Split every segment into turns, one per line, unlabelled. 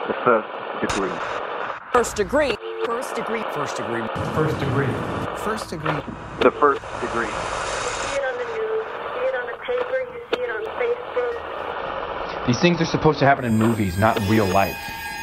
The first degree.
First degree. First degree.
First degree. First degree. First degree.
The first degree.
You see it on the news, you see it on the paper, you see it on Facebook.
These things are supposed to happen in movies, not in real life.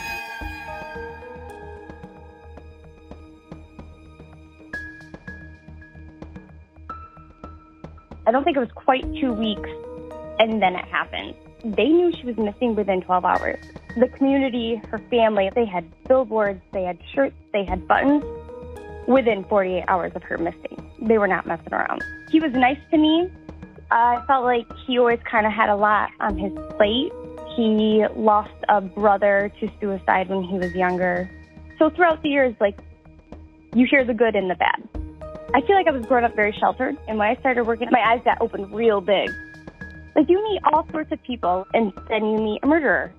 I don't think it was quite 2 weeks, and then it happened. They knew she was missing within 12 hours. The community, her family, they had billboards, they had shirts, they had buttons within 48 hours of her missing. They were not messing around. He was nice to me. I felt like he always kind of had a lot on his plate. He lost a brother to suicide when he was younger. So throughout the years, you hear the good and the bad. I feel like I was growing up very sheltered, and when I started working, my eyes got opened real big. You meet all sorts of people, and then you meet a murderer.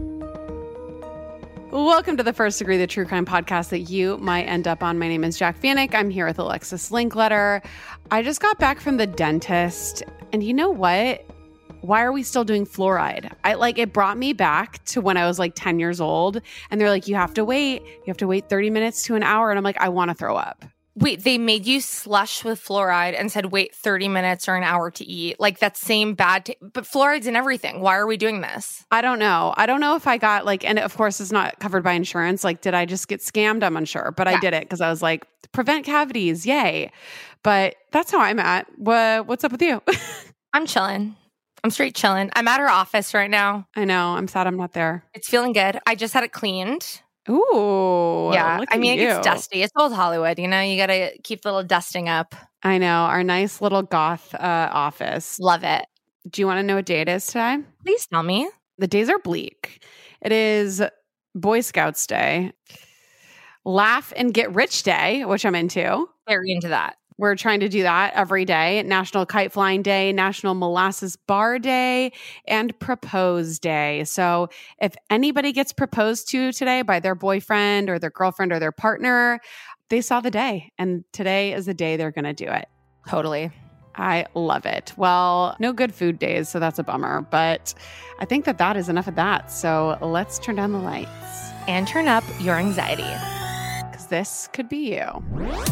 Welcome to The First Degree, the true crime podcast that you might end up on. My name is Jac Vanek. I'm here with Alexis Linkletter. I just got back from the dentist, and you know what? Why are we still doing fluoride? It brought me back to when I was 10 years old, and they're like, you have to wait 30 minutes to an hour. And I'm like, I want to throw up.
Wait, they made you slush with fluoride and said, wait 30 minutes or an hour to eat. That same bad but fluoride's in everything. Why are we doing this?
I don't know. I don't know if I got and of course it's not covered by insurance. Did I just get scammed? I'm unsure, but yeah. I did it because I was like, prevent cavities. Yay. But that's how I'm at. What's up with you?
I'm chilling. I'm straight chilling. I'm at her office right now.
I know. I'm sad I'm not there.
It's feeling good. I just had it cleaned.
Ooh.
Yeah. I mean, it gets dusty. It's old Hollywood, you got to keep the little dusting up.
I know. Our nice little goth office.
Love it.
Do you want to know what day it is today?
Please tell me.
The days are bleak. It is Boy Scouts Day, Laugh and Get Rich Day, which I'm into.
Very into that.
We're trying to do that every day. National Kite Flying Day, National Molasses Bar Day, and Propose Day. So if anybody gets proposed to today by their boyfriend or their girlfriend or their partner, they saw the day. And today is the day they're going to do it.
Totally.
I love it. Well, no good food days, so that's a bummer. But I think that is enough of that. So let's turn down the lights.
And turn up your anxiety.
Because this could be you.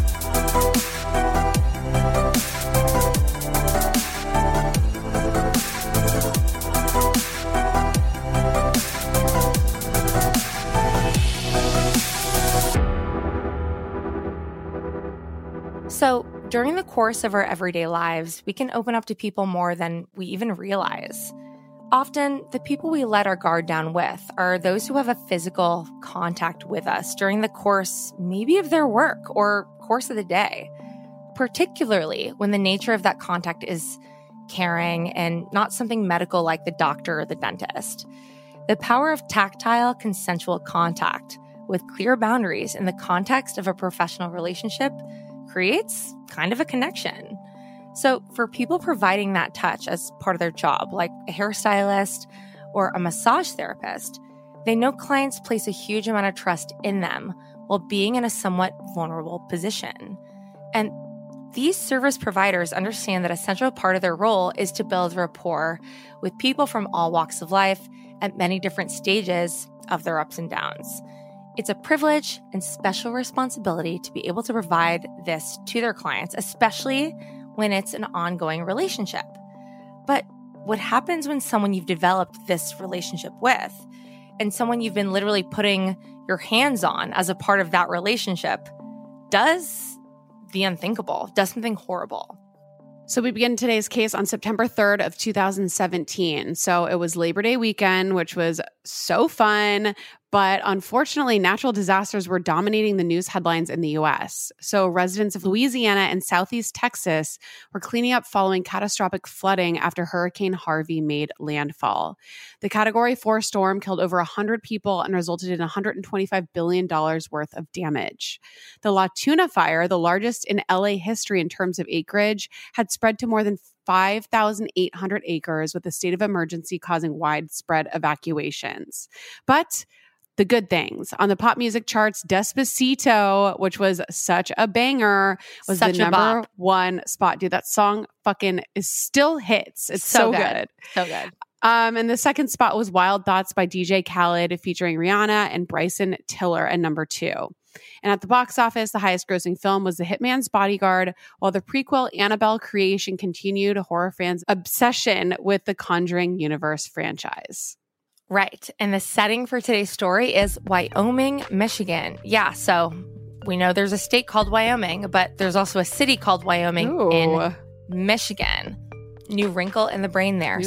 So, during the course of our everyday lives, we can open up to people more than we even realize. Often, the people we let our guard down with are those who have a physical contact with us during the course, maybe of their work or course of the day, particularly when the nature of that contact is caring and not something medical like the doctor or the dentist. The power of tactile, consensual contact with clear boundaries in the context of a professional relationship creates kind of a connection. So for people providing that touch as part of their job, like a hairstylist or a massage therapist, they know clients place a huge amount of trust in them while being in a somewhat vulnerable position. And these service providers understand that a central part of their role is to build rapport with people from all walks of life at many different stages of their ups and downs. It's a privilege and special responsibility to be able to provide this to their clients, especially when it's an ongoing relationship. But what happens when someone you've developed this relationship with and someone you've been literally putting your hands on as a part of that relationship does the unthinkable, does something horrible?
So we begin today's case on September 3rd of 2017. So it was Labor Day weekend, which was so fun. But unfortunately, natural disasters were dominating the news headlines in the U.S. So residents of Louisiana and Southeast Texas were cleaning up following catastrophic flooding after Hurricane Harvey made landfall. The Category 4 storm killed over 100 people and resulted in $125 billion worth of damage. The La Tuna fire, the largest in LA history in terms of acreage, had spread to more than 5,800 acres, with a state of emergency causing widespread evacuations. But the good things on the pop music charts, Despacito, which was such a banger, was the number one spot. Dude, that song fucking is still hits. It's so good.
So good.
And the second spot was Wild Thoughts by DJ Khaled featuring Rihanna and Bryson Tiller at number 2. And at the box office, the highest grossing film was The Hitman's Bodyguard, while the prequel Annabelle Creation continued horror fans' obsession with the Conjuring universe franchise.
Right. And the setting for today's story is Wyoming, Michigan. Yeah, so we know there's a state called Wyoming, but there's also a city called Wyoming in Michigan. New wrinkle in the brain there.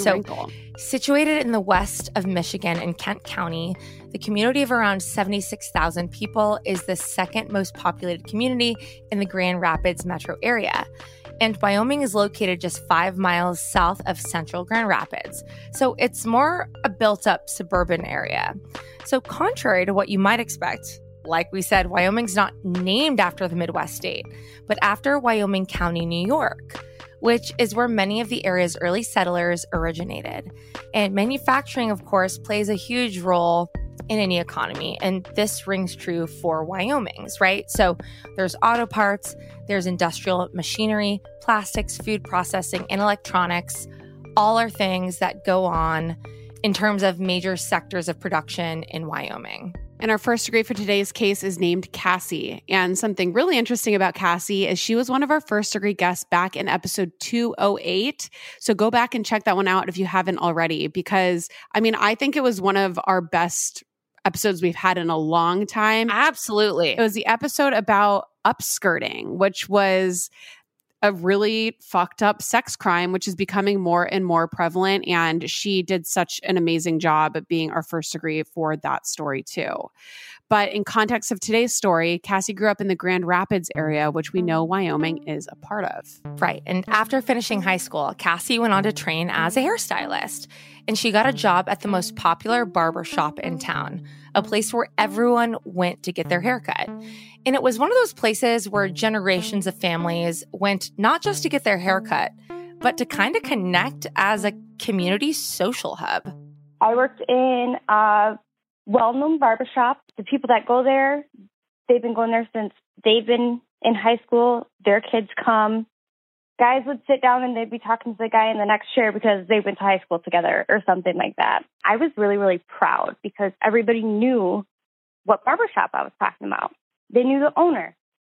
Situated in the west of Michigan in Kent County, the community of around 76,000 people is the second most populated community in the Grand Rapids metro area. And Wyoming is located just 5 miles south of central Grand Rapids. So it's more a built-up suburban area. So contrary to what you might expect, like we said, Wyoming's not named after the Midwest state, but after Wyoming County, New York, which is where many of the area's early settlers originated. And manufacturing, of course, plays a huge role in any economy. And this rings true for Wyoming's, right? So there's auto parts, there's industrial machinery, plastics, food processing, and electronics. All are things that go on in terms of major sectors of production in Wyoming.
And our first degree for today's case is named Cassie. And something really interesting about Cassie is she was one of our first degree guests back in episode 208. So go back and check that one out if you haven't already, because I think it was one of our best episodes we've had in a long time.
Absolutely.
It was the episode about upskirting, which was a really fucked up sex crime, which is becoming more and more prevalent. And she did such an amazing job at being our first degree for that story too. But in context of today's story, Cassie grew up in the Grand Rapids area, which we know Wyoming is a part of.
Right. And after finishing high school, Cassie went on to train as a hairstylist. And she got a job at the most popular barber shop in town, a place where everyone went to get their haircut. And it was one of those places where generations of families went not just to get their haircut, but to kind of connect as a community social hub.
I worked in a well-known barbershop. The people that go there, they've been going there since they've been in high school. Their kids come. Guys would sit down and they'd be talking to the guy in the next chair because they went to high school together or something like that. I was really, really proud because everybody knew what barbershop I was talking about. They knew the owner.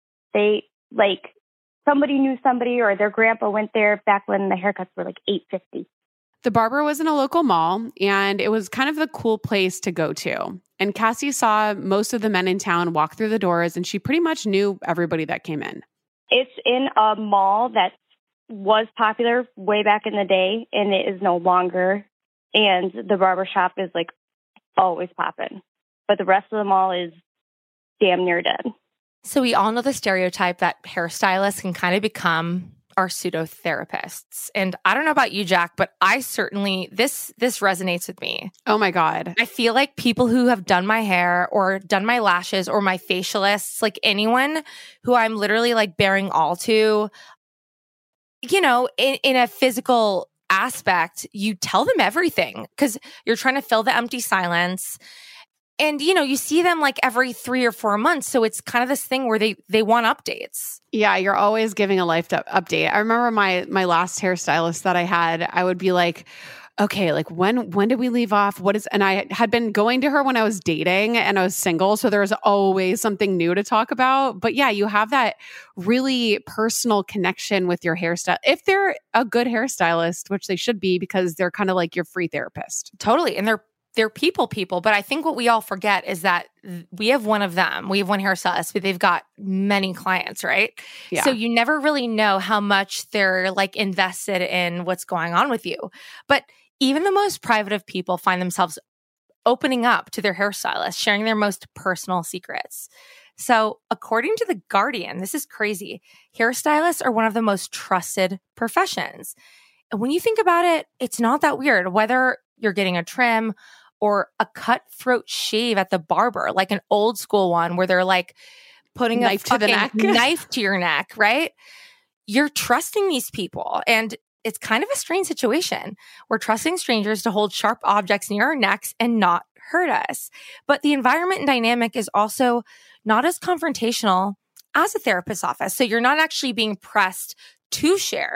Somebody knew somebody, or their grandpa went there back when the haircuts were like $8.50.
The barber was in a local mall, and it was kind of the cool place to go to. And Cassie saw most of the men in town walk through the doors, and she pretty much knew everybody that came in.
It's in a mall that was popular way back in the day, and it is no longer. And the barbershop is always popping. But the rest of the mall is damn near dead.
So we all know the stereotype that hairstylists can kind of become our pseudo-therapists. And I don't know about you, Jack, but I certainly, this resonates with me.
Oh my God.
I feel like people who have done my hair or done my lashes or my facialists, anyone who I'm literally bearing all to, in a physical aspect, you tell them everything because you're trying to fill the empty silence. And, you see them every 3 or 4 months. So it's kind of this thing where they want updates.
Yeah, you're always giving a life update. I remember my last hairstylist that I had, I would be like, okay, when did we leave off? And I had been going to her when I was dating and I was single. So there was always something new to talk about. But yeah, you have that really personal connection with your hairstyle. If they're a good hairstylist, which they should be, because they're kind of like your free therapist.
Totally. And they're people, but I think what we all forget is that we have one of them. We have one hairstylist, but they've got many clients, right?
Yeah.
So you never really know how much they're invested in what's going on with you. But even the most private of people find themselves opening up to their hairstylist, sharing their most personal secrets. So according to The Guardian, this is crazy, hairstylists are one of the most trusted professions. And when you think about it, it's not that weird, whether you're getting a trim or a cutthroat shave at the barber, an old school one where they're putting
knife to the neck,
knife to your neck, right? You're trusting these people. And it's kind of a strange situation. We're trusting strangers to hold sharp objects near our necks and not hurt us. But the environment and dynamic is also not as confrontational as a therapist's office. So you're not actually being pressed to share,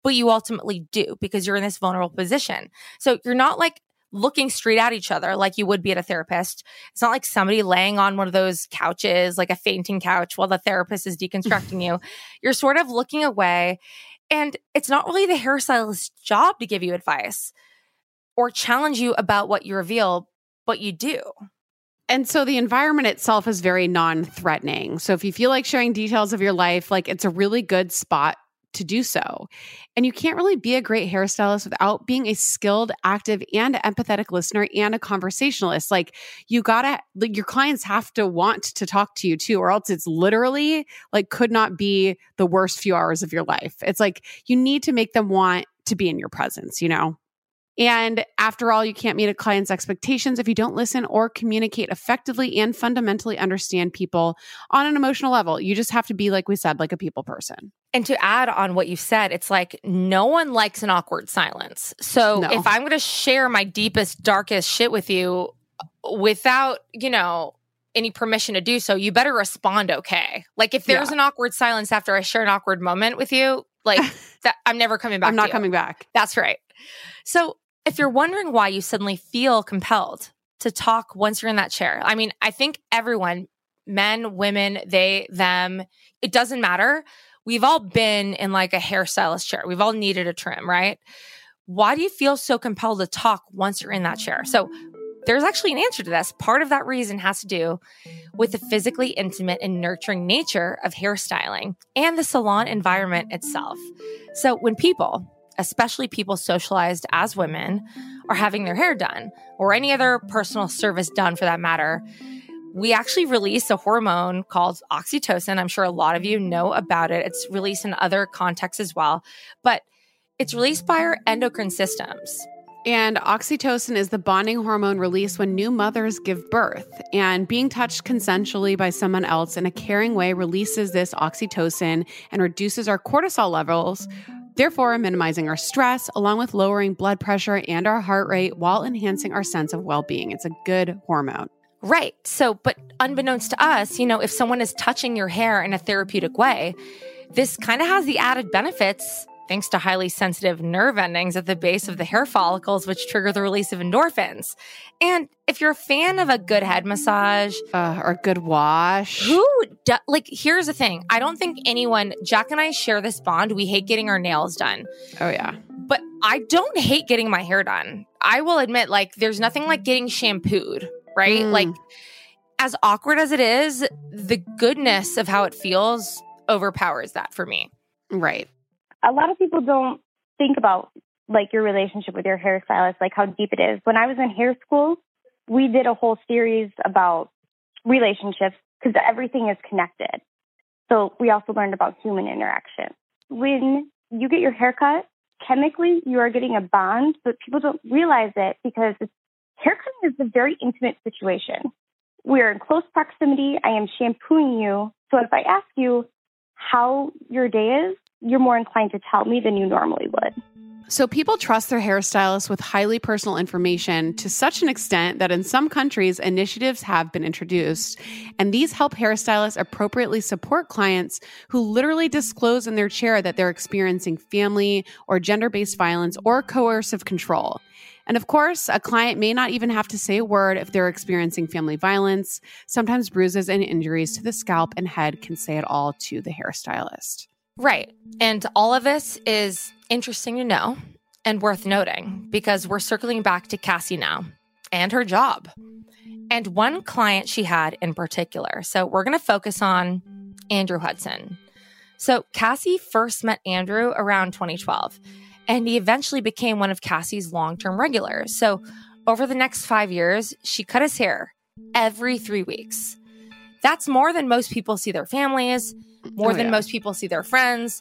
but you ultimately do because you're in this vulnerable position. So you're not like looking straight at each other like you would be at a therapist. It's not like somebody laying on one of those couches, like a fainting couch while the therapist is deconstructing you. You're sort of looking away, and it's not really the hairstylist's job to give you advice or challenge you about what you reveal, but you do.
And so the environment itself is very non-threatening. So if you feel like sharing details of your life, like it's a really good spot to do so. And you can't really be a great hairstylist without being a skilled, active, and empathetic listener and a conversationalist. Like your clients have to want to talk to you too, or else it's literally like could not be the worst few hours of your life. It's like you need to make them want to be in your presence, you know? And after all, you can't meet a client's expectations if you don't listen or communicate effectively and fundamentally understand people on an emotional level. You just have to be, like we said, like a people person.
And to add on what you said, it's like no one likes an awkward silence. So if I'm going to share my deepest, darkest shit with you without, any permission to do so, you better respond okay. Like if there's an awkward silence after I share an awkward moment with you, like that, I'm never coming back.
I'm not coming back.
That's right. So if you're wondering why you suddenly feel compelled to talk once you're in that chair, I mean, I think everyone, men, women, they, them, it doesn't matter. We've all been in like a hairstylist chair. We've all needed a trim, right? Why do you feel so compelled to talk once you're in that chair? So there's actually an answer to this. Part of that reason has to do with the physically intimate and nurturing nature of hairstyling and the salon environment itself. So when people, especially people socialized as women, are having their hair done or any other personal service done for that matter, we actually release a hormone called oxytocin. I'm sure a lot of you know about it. It's released in other contexts as well, but it's released by our endocrine systems.
And oxytocin is the bonding hormone released when new mothers give birth. And being touched consensually by someone else in a caring way releases this oxytocin and reduces our cortisol levels, therefore minimizing our stress, along with lowering blood pressure and our heart rate while enhancing our sense of well-being. It's a good hormone.
Right. So, but unbeknownst to us, if someone is touching your hair in a therapeutic way, this kind of has the added benefits thanks to highly sensitive nerve endings at the base of the hair follicles, which trigger the release of endorphins. And if you're a fan of a good head massage
or a good wash,
here's the thing. I don't think Jack and I share this bond. We hate getting our nails done.
Oh, yeah.
But I don't hate getting my hair done. I will admit, there's nothing like getting shampooed, right? Like, as awkward as it is, the goodness of how it feels overpowers that for me.
Right.
A lot of people don't think about your relationship with your hairstylist, like how deep it is. When I was in hair school, we did a whole series about relationships because everything is connected. So we also learned about human interaction. When you get your hair cut, chemically you are getting a bond, but people don't realize it because haircutting is a very intimate situation. We are in close proximity. I am shampooing you. So if I ask you how your day is, you're more inclined to tell me than you normally would.
So people trust their hairstylists with highly personal information to such an extent that in some countries, initiatives have been introduced. And these help hairstylists appropriately support clients who literally disclose in their chair that they're experiencing family or gender-based violence or coercive control. And of course, a client may not even have to say a word if they're experiencing family violence. Sometimes bruises and injuries to the scalp and head can say it all to the hairstylist.
Right. And all of this is interesting to know and worth noting because we're circling back to Cassie now and her job and one client she had in particular. So we're going to focus on Andrew Hudson. So Cassie first met Andrew around 2012, and he eventually became one of Cassie's long-term regulars. So over the next 5 years, she cut his hair every 3 weeks. That's more than most people see their families, more than most people see their friends.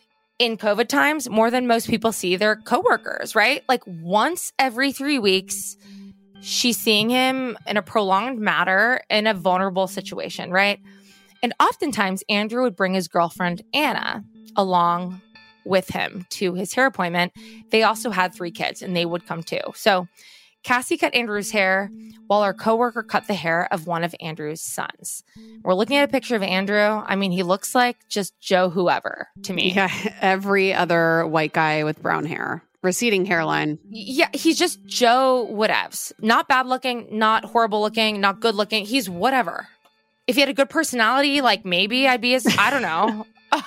In COVID times, more than most people see their coworkers, right? Like once every 3 weeks, she's seeing him in a prolonged manner in a vulnerable situation, right? And oftentimes, Andrew would bring his girlfriend, Anna, along with him to his hair appointment. They also had 3 kids and they would come too. So Cassie cut Andrew's hair while her coworker cut the hair of one of Andrew's sons. We're looking at a picture of Andrew. I mean, he looks like just Joe whoever to me.
Yeah, every other white guy with brown hair. Receding hairline.
Yeah, he's just Joe whatevs. Not bad looking, not horrible looking, not good looking. He's whatever. If he had a good personality, like maybe I'd be his, I don't know.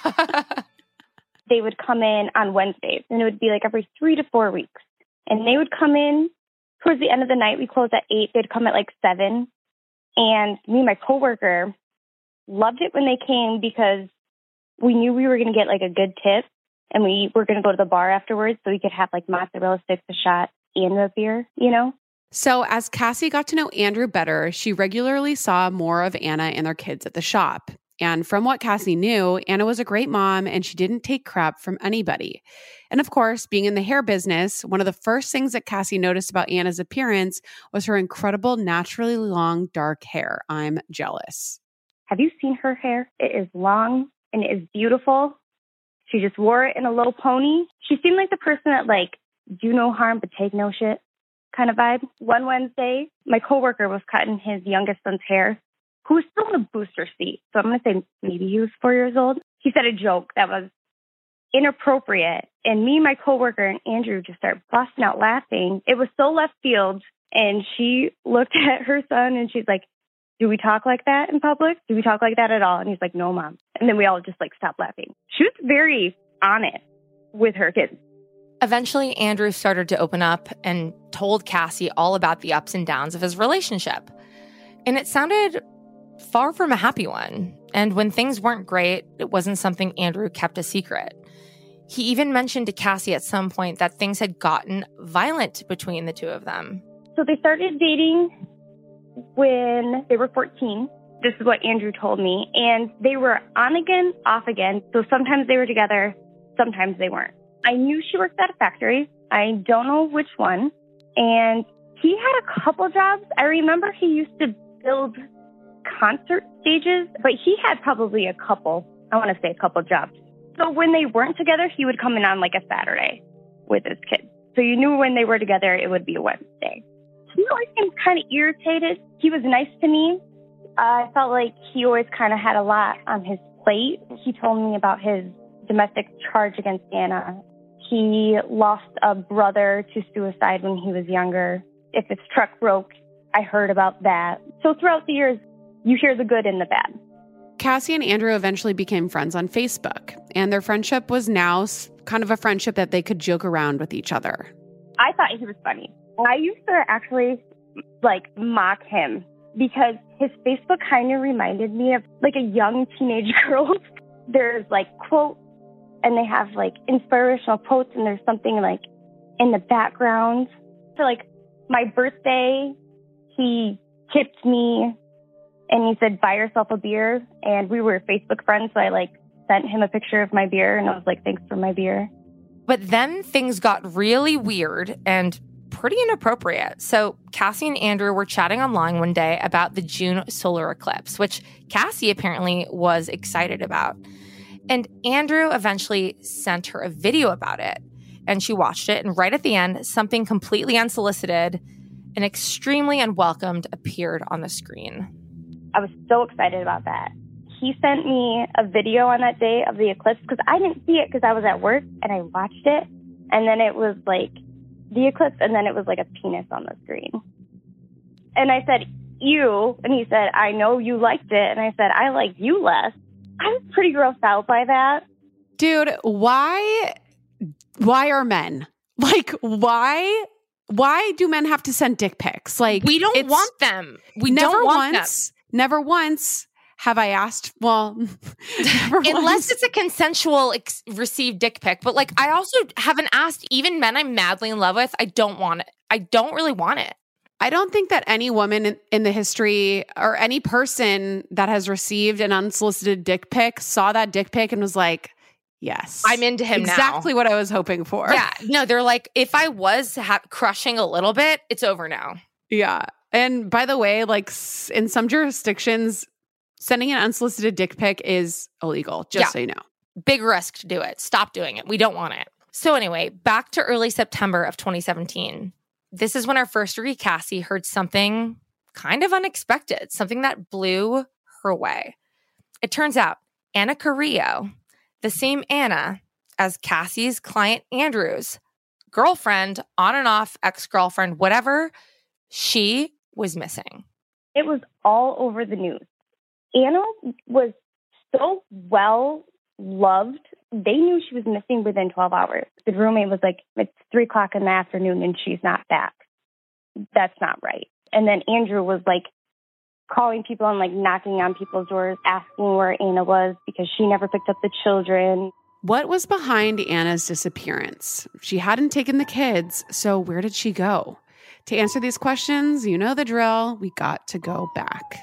They would come in on Wednesdays, and it would be like every 3 to 4 weeks. And they would come in towards the end of the night. We closed at 8. They'd come at like 7. And me and my coworker loved it when they came because we knew we were going to get like a good tip, and we were going to go to the bar afterwards so we could have like mozzarella sticks, a shot, and a beer, you know?
So as Cassie got to know Andrew better, she regularly saw more of Anna and their kids at the shop. And from what Cassie knew, Anna was a great mom and she didn't take crap from anybody. And of course, being in the hair business, one of the first things that Cassie noticed about Anna's appearance was her incredible, naturally long, dark hair. I'm jealous.
Have you seen her hair? It is long and it is beautiful. She just wore it in a low pony. She seemed like the person that like, do no harm but take no shit kind of vibe. One Wednesday, my coworker was cutting his youngest son's hair, who was still in the booster seat. So I'm going to say maybe he was 4 years old. He said a joke that was inappropriate. And me and my coworker and Andrew just started busting out laughing. It was so left field. And she looked at her son and she's like, do we talk like that in public? Do we talk like that at all? And he's like, no, Mom. And then we all just like stopped laughing. She was very honest with her kids.
Eventually, Andrew started to open up and told Cassie all about the ups and downs of his relationship. And it sounded far from a happy one. And when things weren't great, it wasn't something Andrew kept a secret. He even mentioned to Cassie at some point that things had gotten violent between the two of them.
So they started dating when they were 14. This is what Andrew told me. And they were on again, off again. So sometimes they were together, sometimes they weren't. I knew she worked at a factory. I don't know which one. And he had a couple jobs. I remember he used to build concert stages, but he had probably a couple jobs. So when they weren't together, he would come in on like a Saturday with his kids. So you knew when they were together, it would be a Wednesday. He always seemed kind of irritated. He was nice to me. I felt like he always kind of had a lot on his plate. He told me about his domestic charge against Anna. He lost a brother to suicide when he was younger. If his truck broke, I heard about that. So throughout the years, you hear the good and the bad.
Cassie and Andrew eventually became friends on Facebook, and their friendship was now kind of a friendship that they could joke around with each other.
I thought he was funny. I used to actually like mock him because his Facebook kind of reminded me of like a young teenage girl. There's like quotes and they have like inspirational quotes and there's something like in the background. So like my birthday, he tipped me and he said, buy yourself a beer. And we were Facebook friends. So I like sent him a picture of my beer and I was like, thanks for my beer.
But then things got really weird and pretty inappropriate. So Cassie and Andrew were chatting online one day about the June solar eclipse, which Cassie apparently was excited about. And Andrew eventually sent her a video about it. And she watched it. And right at the end, something completely unsolicited and extremely unwelcomed appeared on the screen.
I was so excited about that. He sent me a video on that day of the eclipse because I didn't see it because I was at work and I watched it. And then it was like the eclipse and then it was like a penis on the screen. And I said, ew. And he said, I know you liked it. And I said, I like you less. I was pretty grossed out by that.
Dude, why are men? Like, why do men have to send dick pics? Like,
we don't want them. We don't want them.
Never once have I asked,
unless it's a consensual received dick pic. But like, I also haven't asked even men I'm madly in love with. I don't want it. I don't really want it.
I don't think that any woman in the history or any person that has received an unsolicited dick pic saw that dick pic and was like, yes,
I'm into him now.
Exactly what I was hoping for.
Yeah. No, they're like, if I was crushing a little bit, it's over now.
Yeah. And by the way, like in some jurisdictions, sending an unsolicited dick pic is illegal, just so you know.
Big risk to do it. Stop doing it. We don't want it. So anyway, back to early September of 2017. this is when our first degree Cassie heard something kind of unexpected, something that blew her away. It turns out Anna Carrillo, the same Anna as Cassie's client Andrew's girlfriend, on and off, ex-girlfriend, whatever, she was missing.
It was all over the news. Anna was so well loved. They knew she was missing within 12 hours. The roommate was like, it's 3 o'clock in the afternoon and she's not back. That's not right. And then Andrew was like calling people and like knocking on people's doors, asking where Anna was because she never picked up the children.
What was behind Anna's disappearance? She hadn't taken the kids, so where did she go? To answer these questions, you know the drill. We got to go back.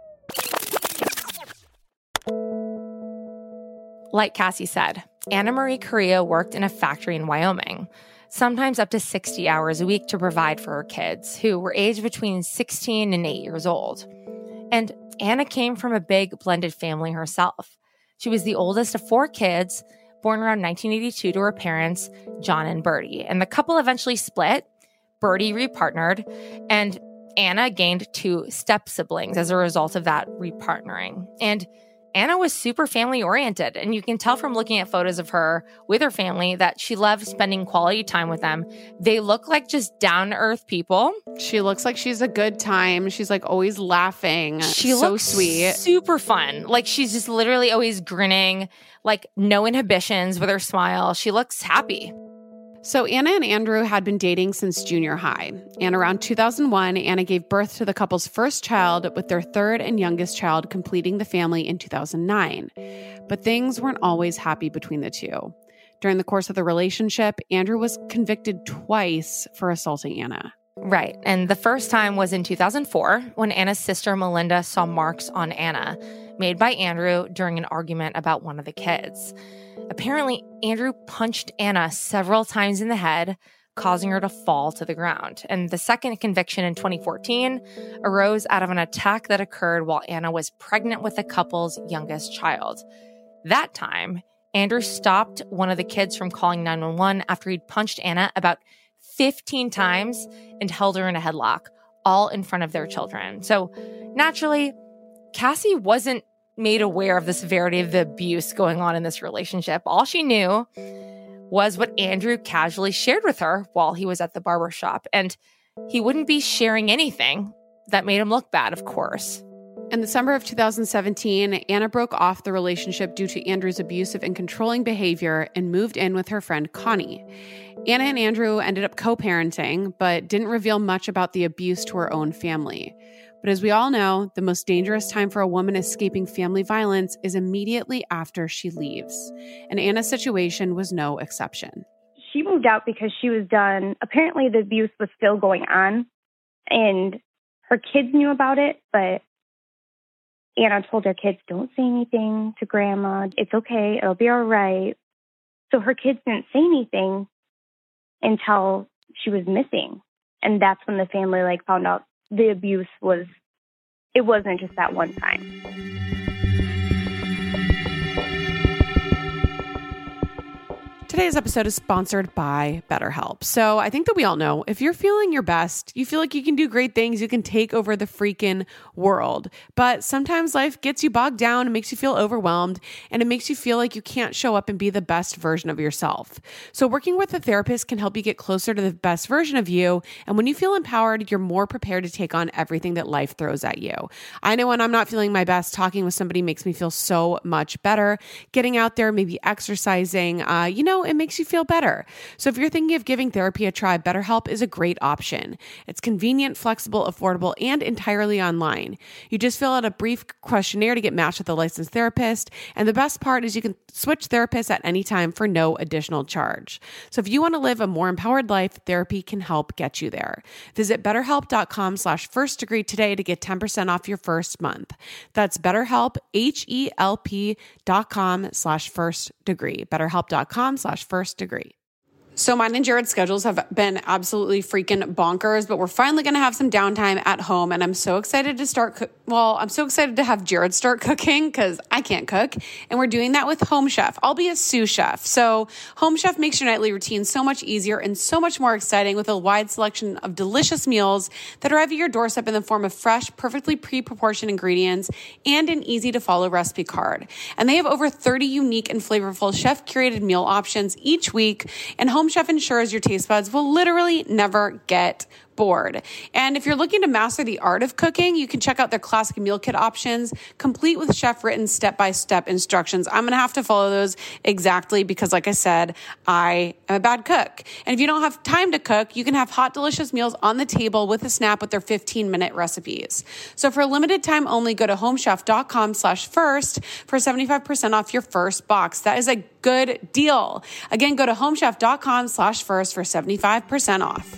Like Cassie said, Anna Marie Carrillo worked in a factory in Wyoming, sometimes up to 60 hours a week to provide for her kids, who were aged between 16 and 8 years old. And Anna came from a big blended family herself. She was the oldest of 4 kids, born around 1982 to her parents, John and Bertie. And the couple eventually split. Bertie repartnered, and Anna gained 2 step-siblings as a result of that repartnering. And Anna was super family-oriented, and you can tell from looking at photos of her with her family that she loved spending quality time with them. They look like just down-to-earth people.
She looks like she's a good time. She's like always laughing.
She
so
looks
sweet.
Super fun. Like she's just literally always grinning, like no inhibitions with her smile. She looks happy.
So Anna and Andrew had been dating since junior high. And around 2001, Anna gave birth to the couple's first child, with their third and youngest child completing the family in 2009. But things weren't always happy between the two. During the course of the relationship, Andrew was convicted twice for assaulting Anna.
Right. And the first time was in 2004 when Anna's sister Melinda saw marks on Anna made by Andrew during an argument about one of the kids. Apparently, Andrew punched Anna several times in the head, causing her to fall to the ground. And the second conviction in 2014 arose out of an attack that occurred while Anna was pregnant with the couple's youngest child. That time, Andrew stopped one of the kids from calling 911 after he'd punched Anna about 15 times and held her in a headlock, all in front of their children. So naturally, Cassie wasn't made aware of the severity of the abuse going on in this relationship. All she knew was what Andrew casually shared with her while he was at the barbershop. And he wouldn't be sharing anything that made him look bad, of course.
In December of 2017, Anna broke off the relationship due to Andrew's abusive and controlling behavior and moved in with her friend Connie. Anna and Andrew ended up co-parenting, but didn't reveal much about the abuse to her own family. But as we all know, the most dangerous time for a woman escaping family violence is immediately after she leaves. And Anna's situation was no exception.
She moved out because she was done. Apparently the abuse was still going on and her kids knew about it, but Anna told her kids, don't say anything to grandma. It's okay. It'll be all right. So her kids didn't say anything until she was missing. And that's when the family found out the abuse it wasn't just that one time.
Today's episode is sponsored by BetterHelp. So I think that we all know, if you're feeling your best, you feel like you can do great things, you can take over the freaking world. But sometimes life gets you bogged down, it makes you feel overwhelmed, and it makes you feel like you can't show up and be the best version of yourself. So working with a therapist can help you get closer to the best version of you. And when you feel empowered, you're more prepared to take on everything that life throws at you. I know when I'm not feeling my best, talking with somebody makes me feel so much better. Getting out there, maybe exercising, it makes you feel better. So if you're thinking of giving therapy a try, BetterHelp is a great option. It's convenient, flexible, affordable, and entirely online. You just fill out a brief questionnaire to get matched with a licensed therapist. And the best part is you can switch therapists at any time for no additional charge. So if you want to live a more empowered life, therapy can help get you there. Visit BetterHelp.com/firstdegree today to get 10% off your first month. That's BetterHelp, HELP.com/firstdegree. BetterHelp.com/firstdegree. So mine and Jared's schedules have been absolutely freaking bonkers, but we're finally going to have some downtime at home. And I'm so excited to start Well, I'm so excited to have Jared start cooking because I can't cook. And we're doing that with Home Chef. I'll be a sous chef. So Home Chef makes your nightly routine so much easier and so much more exciting with a wide selection of delicious meals that arrive at your doorstep in the form of fresh, perfectly pre-proportioned ingredients and an easy to follow recipe card. And they have over 30 unique and flavorful chef curated meal options each week. And Home Chef ensures your taste buds will literally never get bored. And if you're looking to master the art of cooking, you can check out their classic meal kit options, complete with chef-written step-by-step instructions. I'm going to have to follow those exactly because, like I said, I am a bad cook. And if you don't have time to cook, you can have hot, delicious meals on the table with a snap with their 15-minute recipes. So for a limited time only, go to homechef.com/first for 75% off your first box. That is a good deal. Again, go to homechef.com/first for 75% off.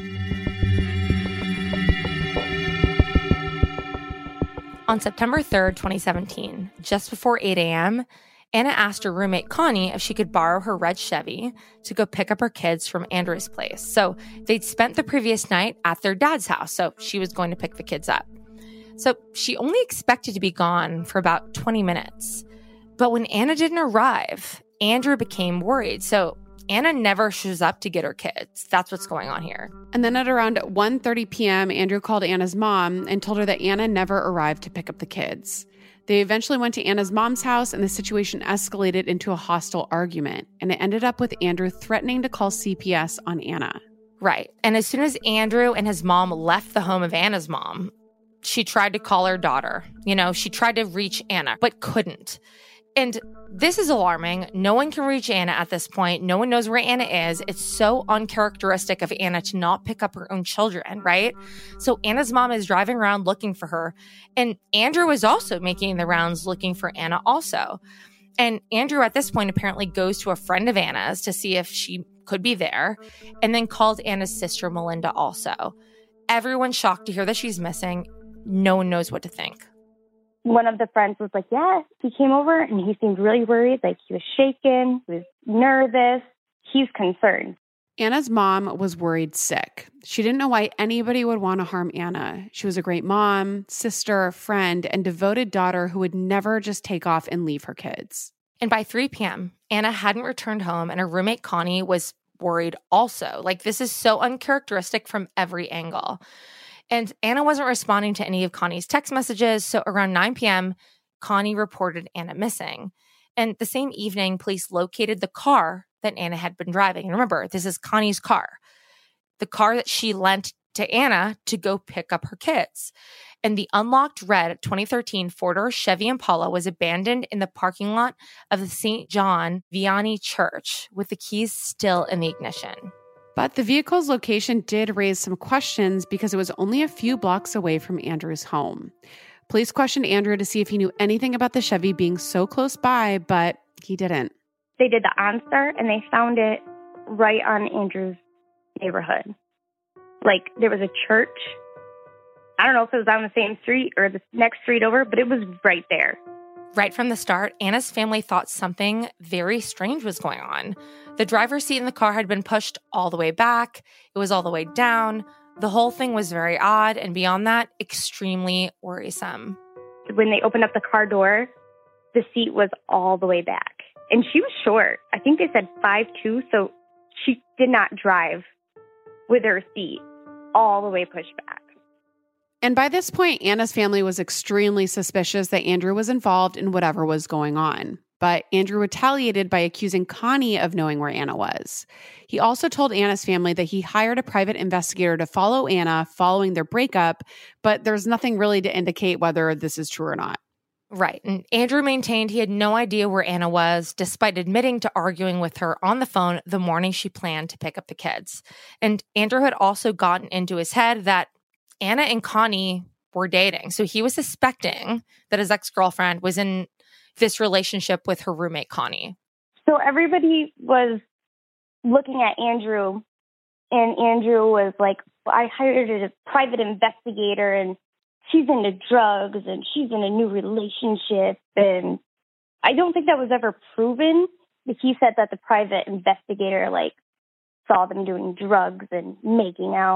On September 3rd, 2017, just before 8 a.m., Anna asked her roommate Connie if she could borrow her red Chevy to go pick up her kids from Andrew's place. So they'd spent the previous night at their dad's house, so she was going to pick the kids up. So she only expected to be gone for about 20 minutes. But when Anna didn't arrive, Andrew became worried. So Anna never shows up to get her kids. That's what's going on here.
And then at around 1:30 p.m., Andrew called Anna's mom and told her that Anna never arrived to pick up the kids. They eventually went to Anna's mom's house, and the situation escalated into a hostile argument. And it ended up with Andrew threatening to call CPS on Anna.
Right. And as soon as Andrew and his mom left the home of Anna's mom, she tried to call her daughter. She tried to reach Anna, but couldn't. And this is alarming. No one can reach Anna at this point. No one knows where Anna is. It's so uncharacteristic of Anna to not pick up her own children, right? So Anna's mom is driving around looking for her. And Andrew is also making the rounds looking for Anna also. And Andrew at this point apparently goes to a friend of Anna's to see if she could be there, and then calls Anna's sister Melinda also. Everyone's shocked to hear that she's missing. No one knows what to think.
One of the friends was like, yeah, he came over and he seemed really worried. Like he was shaken, he was nervous. He's concerned.
Anna's mom was worried sick. She didn't know why anybody would want to harm Anna. She was a great mom, sister, friend, and devoted daughter who would never just take off and leave her kids.
And by 3 p.m., Anna hadn't returned home, and her roommate Connie was worried also. Like, this is so uncharacteristic from every angle. And Anna wasn't responding to any of Connie's text messages, so around 9 p.m., Connie reported Anna missing. And the same evening, police located the car that Anna had been driving. And remember, this is Connie's car, the car that she lent to Anna to go pick up her kids. And the unlocked red 2013 four-door Chevy Impala was abandoned in the parking lot of the St. John Vianney Church, with the keys still in the ignition.
But the vehicle's location did raise some questions because it was only a few blocks away from Andrew's home. Police questioned Andrew to see if he knew anything about the Chevy being so close by, but he didn't.
They did the OnStar and they found it right on Andrew's neighborhood. Like there was a church. I don't know if it was on the same street or the next street over, but it was right there.
Right from the start, Anna's family thought something very strange was going on. The driver's seat in the car had been pushed all the way back. It was all the way down. The whole thing was very odd, and beyond that, extremely worrisome.
When they opened up the car door, the seat was all the way back. And she was short. I think they said 5'2", so she did not drive with her seat all the way pushed back.
And by this point, Anna's family was extremely suspicious that Andrew was involved in whatever was going on. But Andrew retaliated by accusing Connie of knowing where Anna was. He also told Anna's family that he hired a private investigator to follow Anna following their breakup, but there's nothing really to indicate whether this is true or not.
Right. And Andrew maintained he had no idea where Anna was, despite admitting to arguing with her on the phone the morning she planned to pick up the kids. And Andrew had also gotten into his head that Anna and Connie were dating. So he was suspecting that his ex-girlfriend was in this relationship with her roommate, Connie.
So everybody was looking at Andrew, and Andrew was like, I hired a private investigator, and she's into drugs, and she's in a new relationship. And I don't think that was ever proven, but he said that the private investigator, saw them doing drugs and making out.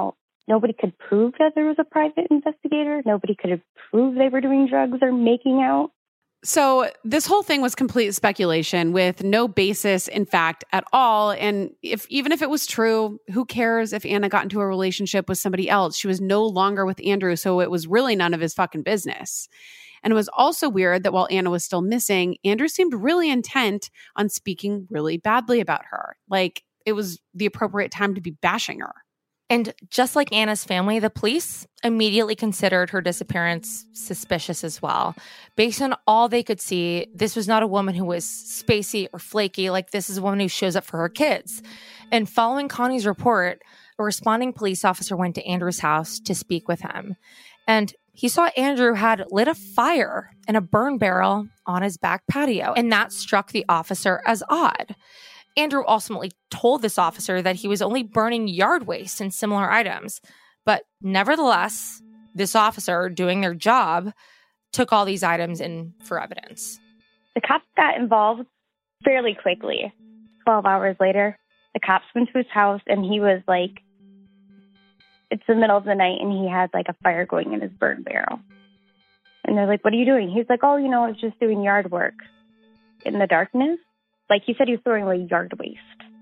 Nobody could prove that there was a private investigator. Nobody could prove they were doing drugs or making out.
So this whole thing was complete speculation with no basis in fact at all. And even if it was true, who cares if Anna got into a relationship with somebody else? She was no longer with Andrew, so it was really none of his fucking business. And it was also weird that while Anna was still missing, Andrew seemed really intent on speaking really badly about her. Like it was the appropriate time to be bashing her.
And just like Anna's family, the police immediately considered her disappearance suspicious as well. Based on all they could see, this was not a woman who was spacey or flaky. Like, this is a woman who shows up for her kids. And following Connie's report, a responding police officer went to Andrew's house to speak with him. And he saw Andrew had lit a fire in a burn barrel on his back patio. And that struck the officer as odd. Andrew ultimately told this officer that he was only burning yard waste and similar items. But nevertheless, this officer, doing their job, took all these items in for evidence.
The cops got involved fairly quickly. 12 hours later, the cops went to his house, and he was like, it's the middle of the night, and he had like a fire going in his burn barrel. And they're like, what are you doing? He's like, oh, I was just doing yard work in the darkness. Like, he said he was throwing away yard waste.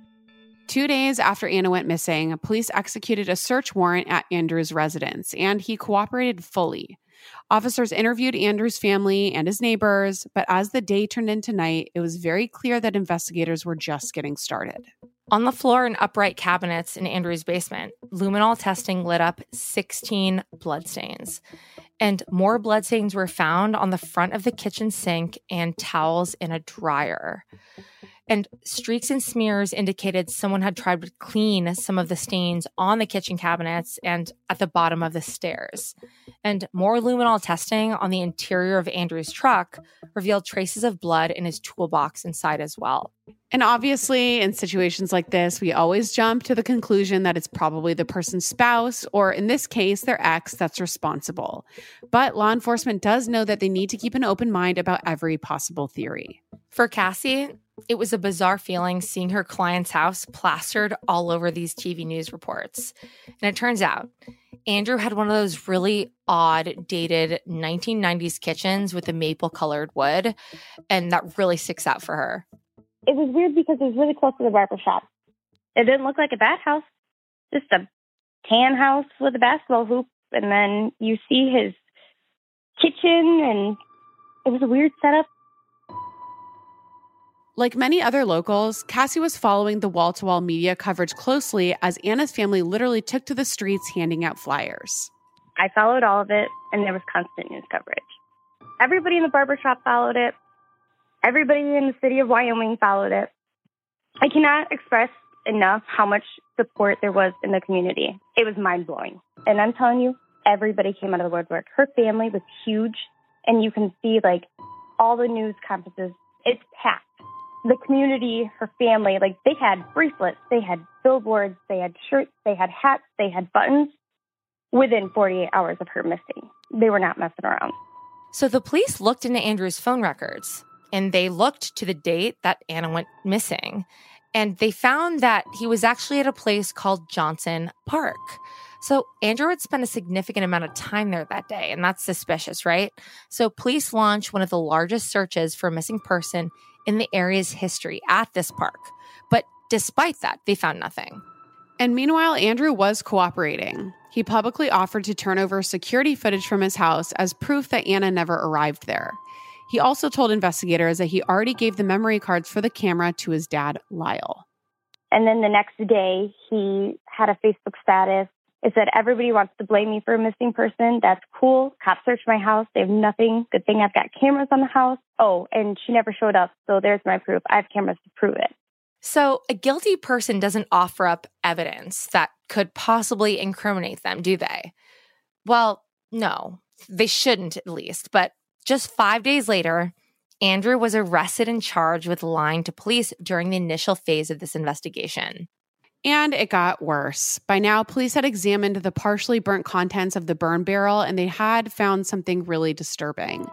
2 days after Anna went missing, police executed a search warrant at Andrew's residence, and he cooperated fully. Officers interviewed Andrew's family and his neighbors, but as the day turned into night, it was very clear that investigators were just getting started.
On the floor in upright cabinets in Andrew's basement, luminol testing lit up 16 bloodstains. And more bloodstains were found on the front of the kitchen sink and towels in a dryer. And streaks and smears indicated someone had tried to clean some of the stains on the kitchen cabinets and at the bottom of the stairs. And more luminol testing on the interior of Andrew's truck revealed traces of blood in his toolbox inside as well.
And obviously, in situations like this, we always jump to the conclusion that it's probably the person's spouse, or in this case, their ex, that's responsible. But law enforcement does know that they need to keep an open mind about every possible theory.
For Cassie, it was a bizarre feeling seeing her client's house plastered all over these TV news reports. And it turns out, Andrew had one of those really odd, dated 1990s kitchens with the maple-colored wood, and that really sticks out for her.
It was weird because it was really close to the barber shop. It didn't look like a bad house, just a tan house with a basketball hoop, and then you see his kitchen, and it was a weird setup.
Like many other locals, Cassie was following the wall-to-wall media coverage closely as Anna's family literally took to the streets handing out flyers.
I followed all of it, and there was constant news coverage. Everybody in the barbershop followed it. Everybody in the city of Wyoming followed it. I cannot express enough how much support there was in the community. It was mind-blowing. And I'm telling you, everybody came out of the woodwork. Her family was huge, and you can see, like, all the news conferences. It's packed. The community, her family, like, they had bracelets, they had billboards, they had shirts, they had hats, they had buttons within 48 hours of her missing. They were not messing around.
So the police looked into Andrew's phone records, and they looked to the date that Anna went missing. And they found that he was actually at a place called Johnson Park. So Andrew had spent a significant amount of time there that day, and that's suspicious, right? So police launched one of the largest searches for a missing person in the area's history at this park. But despite that, they found nothing.
And meanwhile, Andrew was cooperating. He publicly offered to turn over security footage from his house as proof that Anna never arrived there. He also told investigators that he already gave the memory cards for the camera to his dad, Lyle.
And then the next day, he had a Facebook status. It said, everybody wants to blame me for a missing person. That's cool. Cops searched my house. They have nothing. Good thing I've got cameras on the house. Oh, and she never showed up. So there's my proof. I have cameras to prove it.
So a guilty person doesn't offer up evidence that could possibly incriminate them, do they? Well, no, they shouldn't at least. But just 5 days later, Andrew was arrested and charged with lying to police during the initial phase of this investigation.
And it got worse. By now, police had examined the partially burnt contents of the burn barrel, and they had found something really disturbing.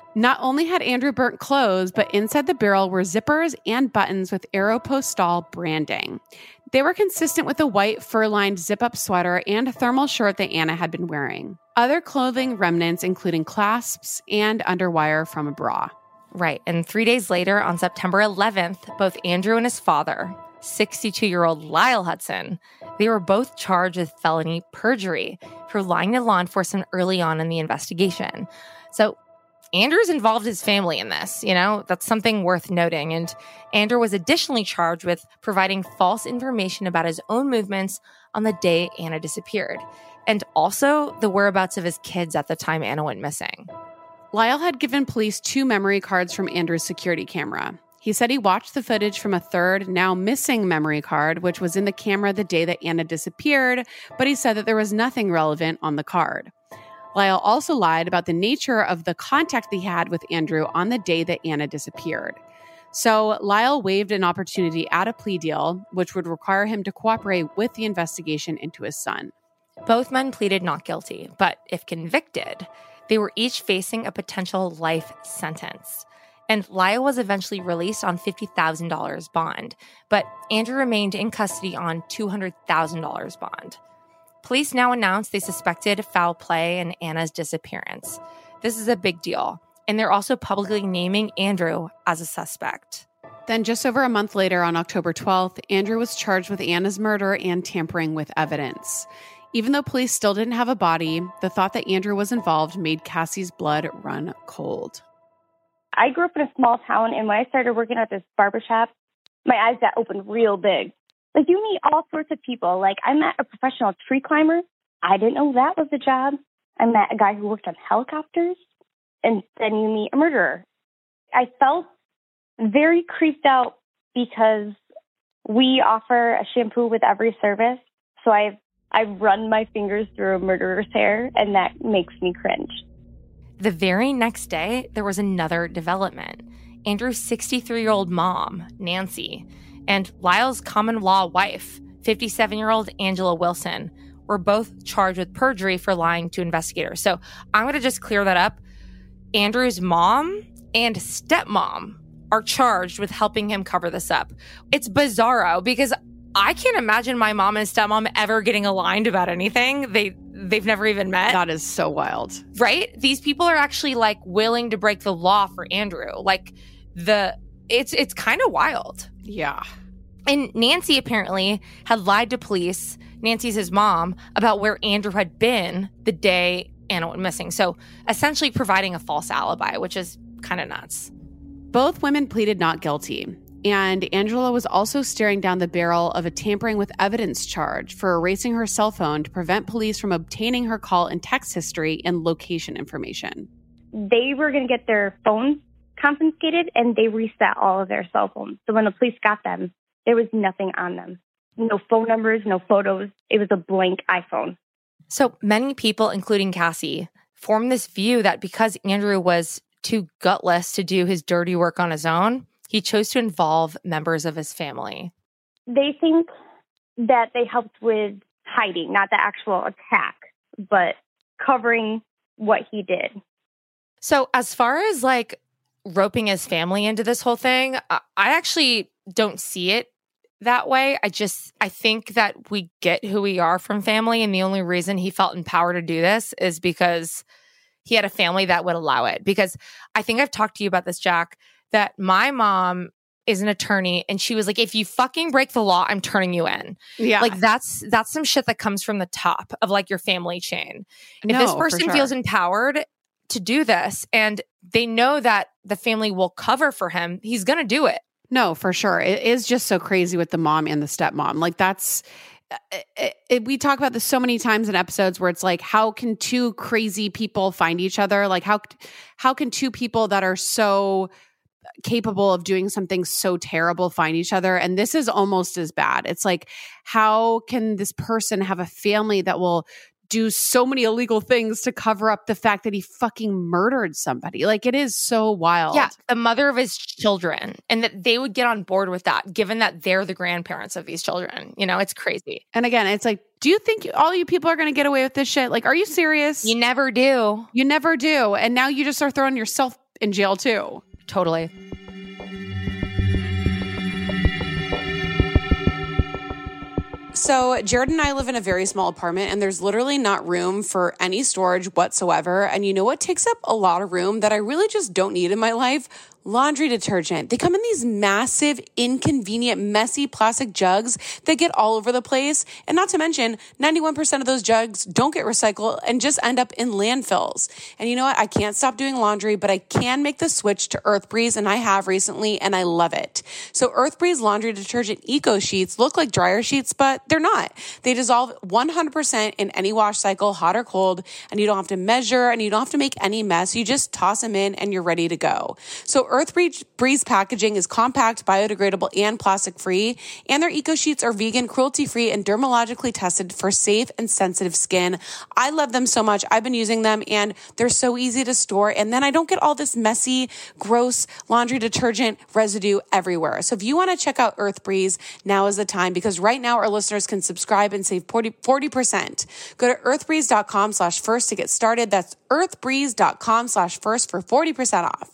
Not only had Andrew burnt clothes, but inside the barrel were zippers and buttons with Aeropostale branding. They were consistent with the white fur-lined zip-up sweater and thermal shirt that Anna had been wearing. Other clothing remnants including clasps and underwire from a bra.
Right. And 3 days later, on September 11th, both Andrew and his father, 62-year-old Lyle Hudson, they were both charged with felony perjury for lying to law enforcement early on in the investigation. So Andrew's involved his family in this, that's something worth noting. And Andrew was additionally charged with providing false information about his own movements on the day Anna disappeared, and also the whereabouts of his kids at the time Anna went missing.
Lyle had given police 2 memory cards from Andrew's security camera. He said he watched the footage from a third, now missing memory card, which was in the camera the day that Anna disappeared, but he said that there was nothing relevant on the card. Lyle also lied about the nature of the contact he had with Andrew on the day that Anna disappeared. So Lyle waived an opportunity at a plea deal, which would require him to cooperate with the investigation into his son.
Both men pleaded not guilty, but if convicted, they were each facing a potential life sentence. And Lyle was eventually released on $50,000 bond, but Andrew remained in custody on $200,000 bond. Police now announced they suspected foul play in Anna's disappearance. This is a big deal, and they're also publicly naming Andrew as a suspect.
Then just over a month later, on October 12th, Andrew was charged with Anna's murder and tampering with evidence. Even though police still didn't have a body, the thought that Andrew was involved made Cassie's blood run cold.
I grew up in a small town, and when I started working at this barbershop, my eyes got opened real big. Like, you meet all sorts of people. Like, I met a professional tree climber. I didn't know that was a job. I met a guy who worked on helicopters. And then you meet a murderer. I felt very creeped out because we offer a shampoo with every service. So I run my fingers through a murderer's hair, and that makes me cringe.
The very next day, there was another development. Andrew's 63-year-old mom, Nancy, and Lyle's common-law wife, 57-year-old Angela Wilson, were both charged with perjury for lying to investigators. So I'm going to just clear that up. Andrew's mom and stepmom are charged with helping him cover this up. It's bizarro because I can't imagine my mom and stepmom ever getting aligned about anything. They've never even met.
That is so wild.
Right? These people are actually like willing to break the law for Andrew. Like it's kind of wild.
Yeah.
And Nancy apparently had lied to police, Nancy's his mom, about where Andrew had been the day Anna went missing. So essentially providing a false alibi, which is kind of nuts.
Both women pleaded not guilty. And Angela was also staring down the barrel of a tampering with evidence charge for erasing her cell phone to prevent police from obtaining her call and text history and location information.
They were going to get their phones confiscated, and they reset all of their cell phones. So when the police got them, there was nothing on them. No phone numbers, no photos. It was a blank iPhone.
So many people, including Cassie, formed this view that because Andrew was too gutless to do his dirty work on his own, he chose to involve members of his family.
They think that they helped with hiding, not the actual attack, but covering what he did.
So as far as like roping his family into this whole thing, I actually don't see it that way. I think that we get who we are from family, and the only reason he felt empowered to do this is because he had a family that would allow it. Because I think I've talked to you about this, Jack, that my mom is an attorney, and she was like, if you fucking break the law, I'm turning you in.
Yeah.
Like that's some shit that comes from the top of like your family chain. If
No,
this
for
person
sure.
feels empowered to do this and they know that the family will cover for him, he's going to do it.
No, for sure. It is just so crazy with the mom and the stepmom. Like that's, we talk about this so many times in episodes where it's like, how can two crazy people find each other? Like how can two people that are so capable of doing something so terrible find each other? And this is almost as bad. It's like, how can this person have a family that will do so many illegal things to cover up the fact that he fucking murdered somebody? Like, it is so wild.
Yeah, the mother of his children, and that they would get on board with that, given that they're the grandparents of these children. You know, it's crazy.
And again, it's like, do you think all you people are going to get away with this shit? Like, are you serious?
You never do.
You never do. And now you just are throwing yourself in jail too.
Totally.
So Jared and I live in a very small apartment, and there's literally not room for any storage whatsoever. And you know what takes up a lot of room that I really just don't need in my life? Laundry detergent. They come in these massive, inconvenient, messy plastic jugs that get all over the place. And not to mention, 91% of those jugs don't get recycled and just end up in landfills. And you know what? I can't stop doing laundry, but I can make the switch to EarthBreeze, and I have recently, and I love it. So EarthBreeze laundry detergent eco sheets look like dryer sheets, but they're not. They dissolve 100% in any wash cycle, hot or cold, and you don't have to measure and you don't have to make any mess. You just toss them in and you're ready to go. So EarthBreeze packaging is compact, biodegradable, and plastic-free, and their eco sheets are vegan, cruelty-free, and dermatologically tested for safe and sensitive skin. I love them so much. I've been using them, and they're so easy to store, and then I don't get all this messy, gross laundry detergent residue everywhere. So if you want to check out EarthBreeze, now is the time, because right now our listeners can subscribe and save 40%. Go to earthbreeze.com/first to get started. That's earthbreeze.com/first for 40% off.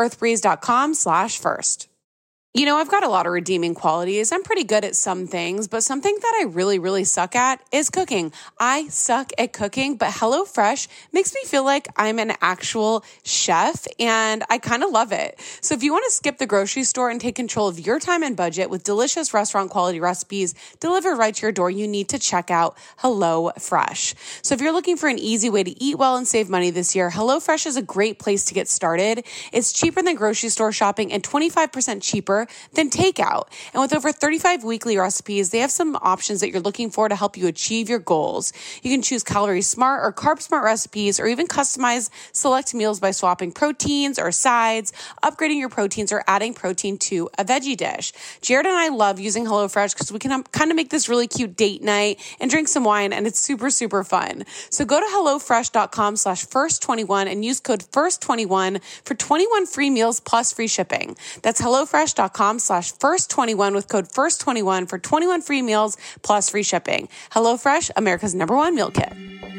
earthbreeze.com/first. You know, I've got a lot of redeeming qualities. I'm pretty good at some things, but something that I really, really suck at is cooking. I suck at cooking, but HelloFresh makes me feel like I'm an actual chef, and I kind of love it. So if you want to skip the grocery store and take control of your time and budget with delicious restaurant quality recipes delivered right to your door, you need to check out HelloFresh. So if you're looking for an easy way to eat well and save money this year, HelloFresh is a great place to get started. It's cheaper than grocery store shopping and 25% cheaper than takeout. And with over 35 weekly recipes, they have some options that you're looking for to help you achieve your goals. You can choose calorie smart or carb smart recipes, or even customize select meals by swapping proteins or sides, upgrading your proteins, or adding protein to a veggie dish. Jared and I love using HelloFresh because we can kind of make this really cute date night and drink some wine, and it's super, super fun. So go to HelloFresh.com/first21 and use code FIRST21 for 21 free meals plus free shipping. That's HelloFresh.com/first21 with code FIRST21 for 21 free meals plus free shipping. HelloFresh, America's #1 meal kit.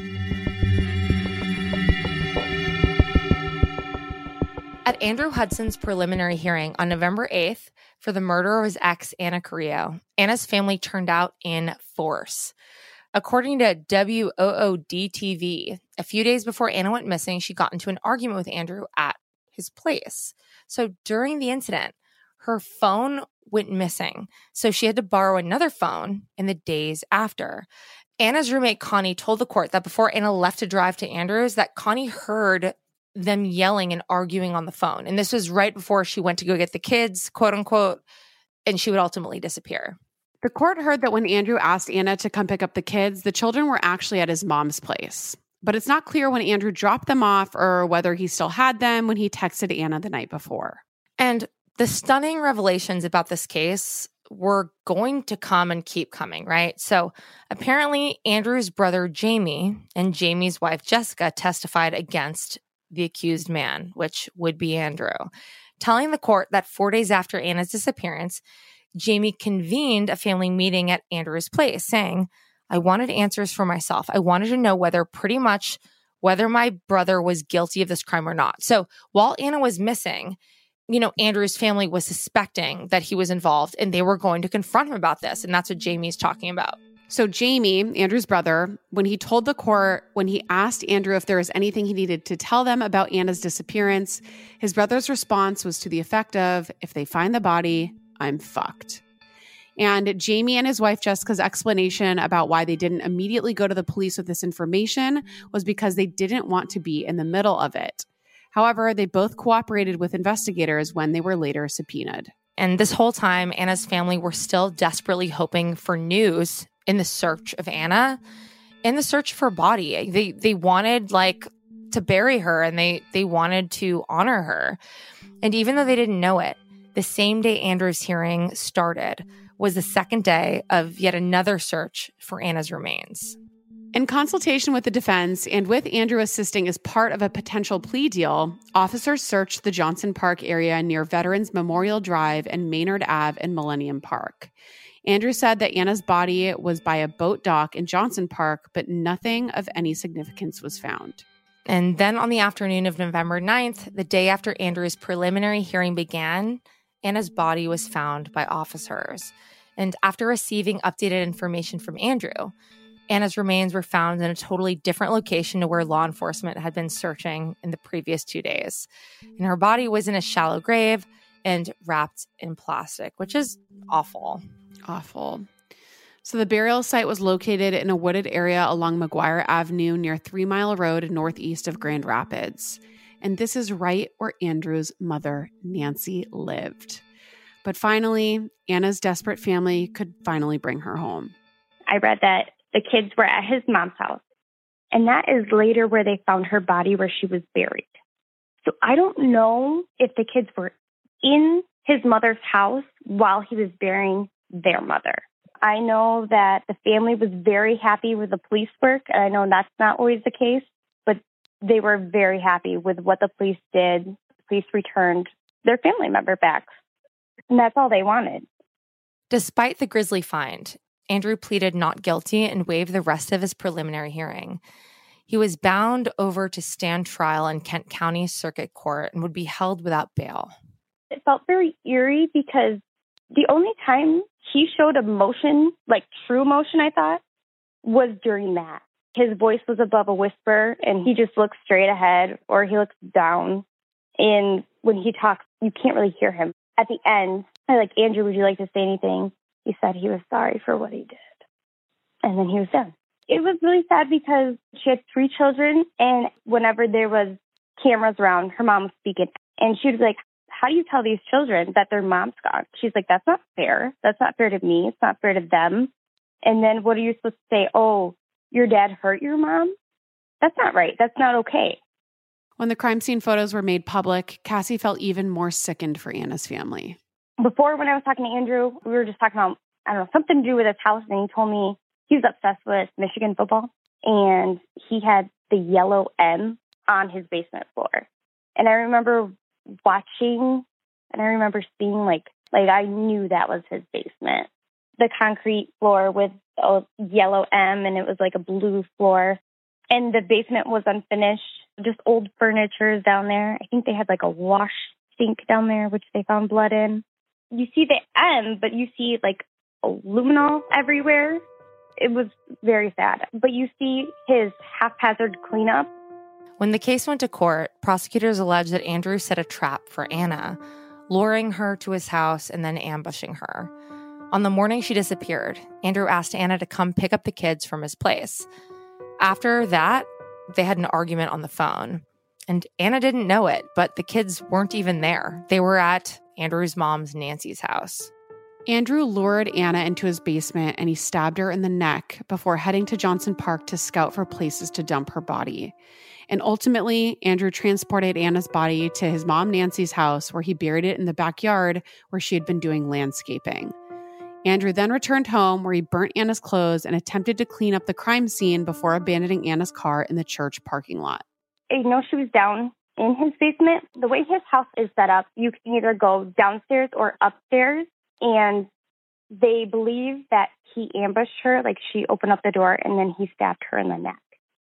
At Andrew Hudson's preliminary hearing on November 8th for the murder of his ex, Anna Carrillo, Anna's family turned out in force. According to WOOD-TV, a few days before Anna went missing, she got into an argument with Andrew at his place. So during the incident, her phone went missing, so she had to borrow another phone in the days after. Anna's roommate, Connie, told the court that before Anna left to drive to Andrew's, that Connie heard them yelling and arguing on the phone. And this was right before she went to go get the kids, quote unquote, and she would ultimately disappear.
The court heard that when Andrew asked Anna to come pick up the kids, the children were actually at his mom's place. But it's not clear when Andrew dropped them off or whether he still had them when he texted Anna the night before.
And the stunning revelations about this case were going to come and keep coming, right? So apparently Andrew's brother Jamie and Jamie's wife Jessica testified against the accused man, which would be Andrew, telling the court that 4 days after Anna's disappearance, Jamie convened a family meeting at Andrew's place, saying, "I wanted answers for myself. I wanted to know whether my brother was guilty of this crime or not." So while Anna was missing, Andrew's family was suspecting that he was involved, and they were going to confront him about this. And that's what Jamie's talking about.
So Jamie, Andrew's brother, when he told the court, when he asked Andrew if there was anything he needed to tell them about Anna's disappearance, his brother's response was to the effect of, "If they find the body, I'm fucked." And Jamie and his wife Jessica's explanation about why they didn't immediately go to the police with this information was because they didn't want to be in the middle of it. However, they both cooperated with investigators when they were later subpoenaed.
And this whole time, Anna's family were still desperately hoping for news in the search of Anna, in the search for her body. They wanted to bury her, and they wanted to honor her. And even though they didn't know it, the same day Andrew's hearing started was the second day of yet another search for Anna's remains.
In consultation with the defense and with Andrew assisting as part of a potential plea deal, officers searched the Johnson Park area near Veterans Memorial Drive and Maynard Ave in Millennium Park. Andrew said that Anna's body was by a boat dock in Johnson Park, but nothing of any significance was found.
And then on the afternoon of November 9th, the day after Andrew's preliminary hearing began, Anna's body was found by officers. And after receiving updated information from Andrew, Anna's remains were found in a totally different location to where law enforcement had been searching in the previous 2 days. And her body was in a shallow grave and wrapped in plastic, which is awful.
Awful. So the burial site was located in a wooded area along McGuire Avenue near 3 Mile Road northeast of Grand Rapids. And this is right where Andrew's mother, Nancy, lived. But finally, Anna's desperate family could finally bring her home.
I read that the kids were at his mom's house, and that is later where they found her body where she was buried. So I don't know if the kids were in his mother's house while he was burying their mother. I know that the family was very happy with the police work, and I know that's not always the case, but they were very happy with what the police did. The police returned their family member back, and that's all they wanted.
Despite the grisly find, Andrew pleaded not guilty and waived the rest of his preliminary hearing. He was bound over to stand trial in Kent County Circuit Court and would be held without bail.
It felt very eerie because the only time he showed emotion, like true emotion, I thought, was during that. His voice was above a whisper, and he just looks straight ahead or he looks down. And when he talks, you can't really hear him. At the end, I like, Andrew, would you like to say anything? He said he was sorry for what he did. And then he was done. It was really sad because she had 3 children, and whenever there was cameras around, her mom was speaking. And she was like, how do you tell these children that their mom's gone? She's like, that's not fair. That's not fair to me. It's not fair to them. And then what are you supposed to say? Oh, your dad hurt your mom? That's not right. That's not okay.
When the crime scene photos were made public, Cassie felt even more sickened for Anna's family.
Before, when I was talking to Andrew, we were just talking about, I don't know, something to do with his house. And he told me he was obsessed with Michigan football. And he had the yellow M on his basement floor. And I remember watching, and I remember seeing like I knew that was his basement. The concrete floor with a yellow M, and it was like a blue floor. And the basement was unfinished, just old furniture down there. I think they had like a wash sink down there, which they found blood in. You see the M, but you see like aluminum everywhere. It was very sad. But you see his haphazard cleanup.
When the case went to court, prosecutors alleged that Andrew set a trap for Anna, luring her to his house and then ambushing her. On the morning she disappeared, Andrew asked Anna to come pick up the kids from his place. After that, they had an argument on the phone. And Anna didn't know it, but the kids weren't even there. They were at Andrew's mom's, Nancy's, house.
Andrew lured Anna into his basement and he stabbed her in the neck before heading to Johnson Park to scout for places to dump her body. And ultimately, Andrew transported Anna's body to his mom, Nancy's house, where he buried it in the backyard where she had been doing landscaping. Andrew then returned home where he burnt Anna's clothes and attempted to clean up the crime scene before abandoning Anna's car in the church parking lot.
I know she was down in his basement. The way his house is set up, you can either go downstairs or upstairs. And they believe that he ambushed her, like she opened up the door and then he stabbed her in the neck.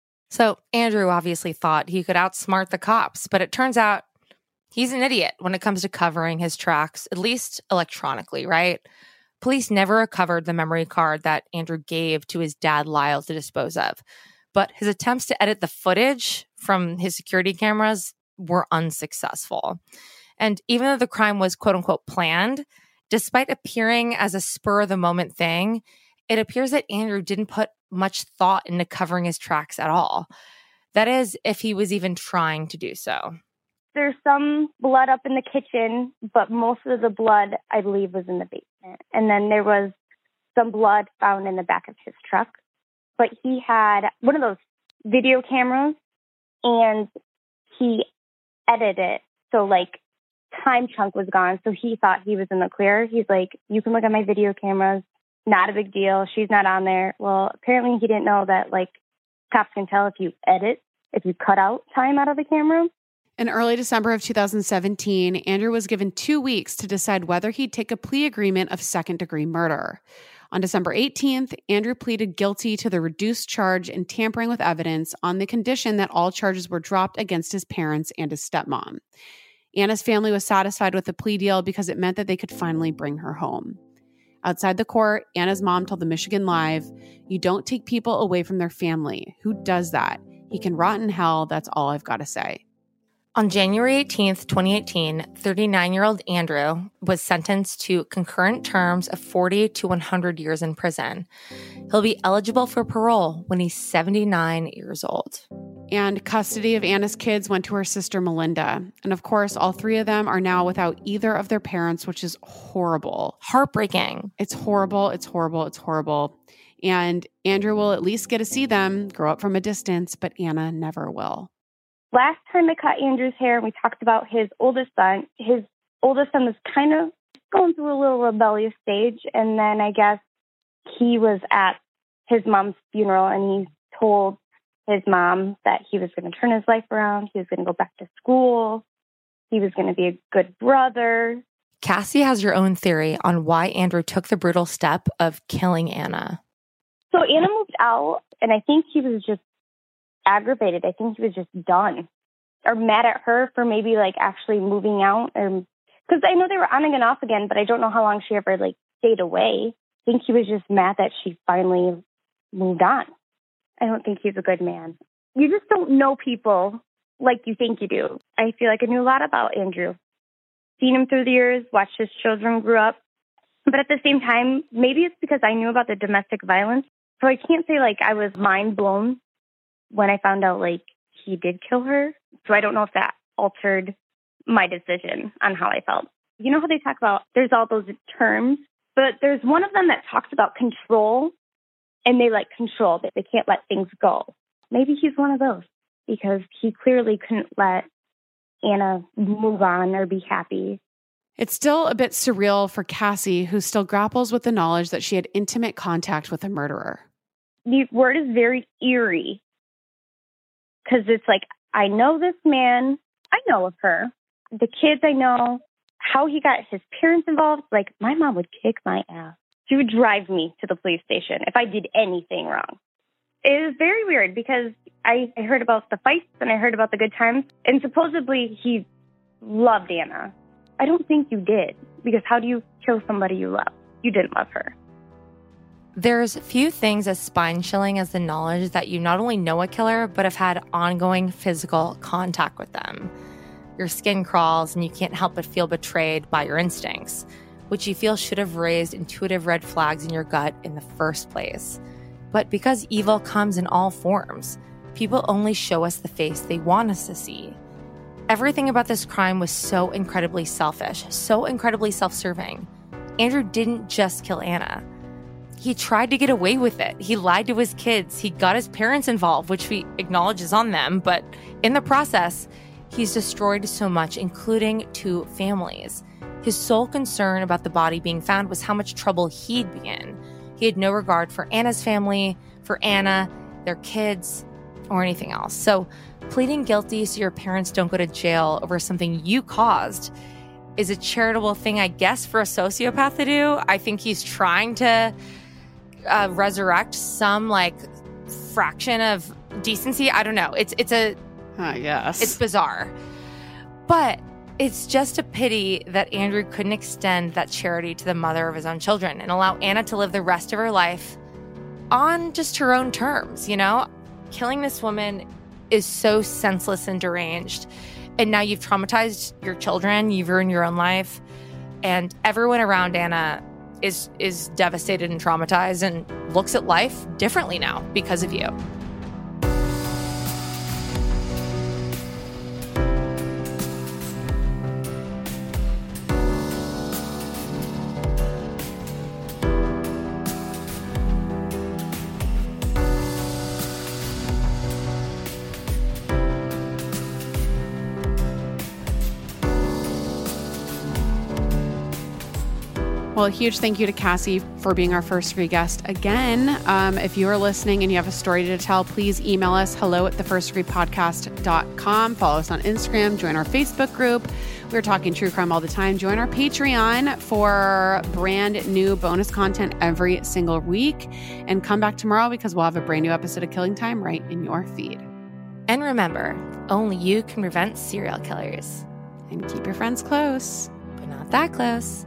So Andrew obviously thought he could outsmart the cops, but it turns out he's an idiot when it comes to covering his tracks, at least electronically, right? Police never recovered the memory card that Andrew gave to his dad, Lyle, to dispose of. But his attempts to edit the footage from his security cameras were unsuccessful. And even though the crime was quote-unquote planned, despite appearing as a spur-of-the-moment thing, it appears that Andrew didn't put much thought into covering his tracks at all. That is, if he was even trying to do so.
There's some blood up in the kitchen, but most of the blood, I believe, was in the basement. And then there was some blood found in the back of his truck. But he had one of those video cameras, and he edited it. So, like, time chunk was gone, so he thought he was in the clear. He's like, you can look at my video cameras. Not a big deal. She's not on there. Well, apparently he didn't know that, like, cops can tell if you edit, if you cut out time out of the camera.
In early December of 2017, Andrew was given 2 weeks to decide whether he'd take a plea agreement of second-degree murder. On December 18th, Andrew pleaded guilty to the reduced charge in tampering with evidence on the condition that all charges were dropped against his parents and his stepmom. Anna's family was satisfied with the plea deal because it meant that they could finally bring her home. Outside the court, Anna's mom told the Michigan Live, "You don't take people away from their family. Who does that? He can rot in hell. That's all I've got to say."
On January 18th, 2018, 39-year-old Andrew was sentenced to concurrent terms of 40 to 100 years in prison. He'll be eligible for parole when he's 79 years old.
And custody of Anna's kids went to her sister Melinda. And of course, all three of them are now without either of their parents, which is horrible.
Heartbreaking.
It's horrible. It's horrible. It's horrible. And Andrew will at least get to see them grow up from a distance, but Anna never will.
Last time I cut Andrew's hair, we talked about his oldest son. His oldest son was kind of going through a little rebellious stage. And then I guess he was at his mom's funeral and he told his mom that he was going to turn his life around. He was going to go back to school. He was going to be a good brother.
Cassie has her own theory on why Andrew took the brutal step of killing Anna.
So Anna moved out, and I think he was just aggravated. I think he was just done or mad at her for maybe like actually moving out. Because I know they were on and off again, but I don't know how long she ever like stayed away. I think he was just mad that she finally moved on. I don't think he's a good man. You just don't know people like you think you do. I feel like I knew a lot about Andrew. Seen him through the years, watched his children grow up. But at the same time, maybe it's because I knew about the domestic violence. So I can't say like I was mind blown when I found out like he did kill her. So I don't know if that altered my decision on how I felt. You know how they talk about there's all those terms, but there's one of them that talks about control, and they like control, but they can't let things go. Maybe he's one of those because he clearly couldn't let Anna move on or be happy.
It's still a bit surreal for Cassie, who still grapples with the knowledge that she had intimate contact with a murderer.
The word is very eerie because it's like, I know this man, I know of her, the kids I know, how he got his parents involved. Like, my mom would kick my ass. She would drive me to the police station if I did anything wrong. It was very weird because I heard about the fights and I heard about the good times. And supposedly he loved Anna. I don't think you did, because how do you kill somebody you love? You didn't love her.
There's few things as spine-chilling as the knowledge that you not only know a killer, but have had ongoing physical contact with them. Your skin crawls and you can't help but feel betrayed by your instincts, which you feel should have raised intuitive red flags in your gut in the first place. But because evil comes in all forms, people only show us the face they want us to see. Everything about this crime was so incredibly selfish, so incredibly self-serving. Andrew didn't just kill Anna. He tried to get away with it. He lied to his kids. He got his parents involved, which we acknowledge is on them. But in the process, he's destroyed so much, including 2 families. His sole concern about the body being found was how much trouble he'd be in. He had no regard for Anna's family, for Anna, their kids, or anything else. So pleading guilty so your parents don't go to jail over something you caused is a charitable thing, I guess, for a sociopath to do. I think he's trying to resurrect some like fraction of decency. I don't know. It's bizarre. But it's just a pity that Andrew couldn't extend that charity to the mother of his own children and allow Anna to live the rest of her life on just her own terms, you know? Killing this woman is so senseless and deranged. And now you've traumatized your children, you've ruined your own life, and everyone around Anna is devastated and traumatized and looks at life differently now because of you.
Well, a huge thank you to Cassie for being our first degree guest again. If you are listening and you have a story to tell, please email us hello@thefirstdegreepodcast.com. Follow us on Instagram. Join our Facebook group. We're talking true crime all the time. Join our Patreon for brand new bonus content every single week. And come back tomorrow because we'll have a brand new episode of Killing Time right in your feed.
And remember, only you can prevent serial killers.
And keep your friends close.
But not that close.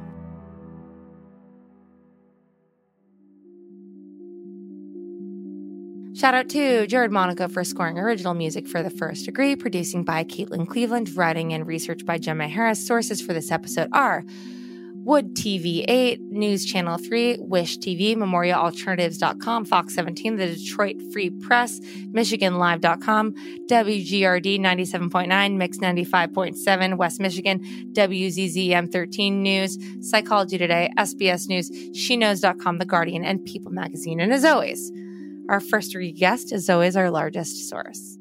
Shout out to Jared Monaco for scoring original music for The First Degree, producing by Caitlin Cleveland, writing and research by Gemma Harris. Sources for this episode are Wood TV 8, News Channel 3, Wish TV, MemorialAlternatives.com, Fox 17, The Detroit Free Press, MichiganLive.com, WGRD 97.9, Mix 95.7, West Michigan, WZZM 13 News, Psychology Today, SBS News, SheKnows.com, The Guardian, and People Magazine. And as always, our first degree guest is always our largest source.